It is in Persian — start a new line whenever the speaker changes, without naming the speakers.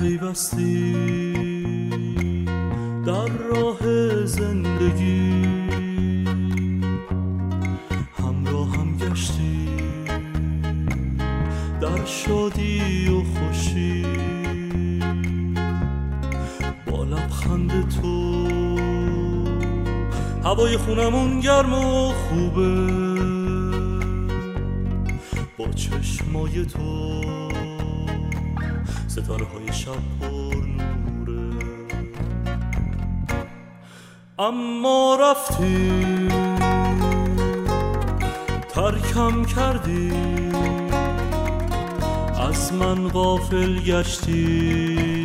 پیوستی در راه زندگی، همراه هم گشتی در شادی و خوشی. با لبخند تو هوای خونمون گرم و خوبه، با چشمای تو ستاره های شب پر نوره. اما رفتی ترکم کردی، از من غافل گشتی،